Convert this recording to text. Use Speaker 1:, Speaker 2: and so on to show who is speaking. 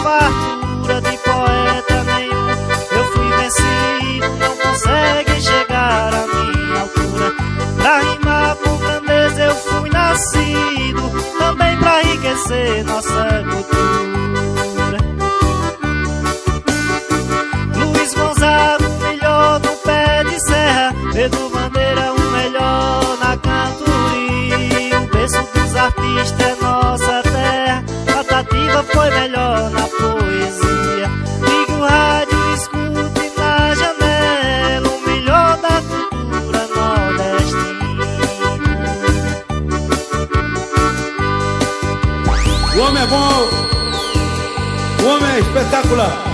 Speaker 1: fartura de poeta nenhum. Eu fui vencido, não conseguem chegar à minha altura. Pra rimar por grandeza eu fui nascido, também pra enriquecer nossa cultura. Luiz Gonzaga, o melhor do pé de serra. Pedro Bandeira, o melhor na cantoria. O berço dos artistas é nossa terra. Patativa foi melhor na poesia. Ligue o rádio, escute na janela o melhor da cultura nordestina.
Speaker 2: O homem é bom, o homem é espetacular.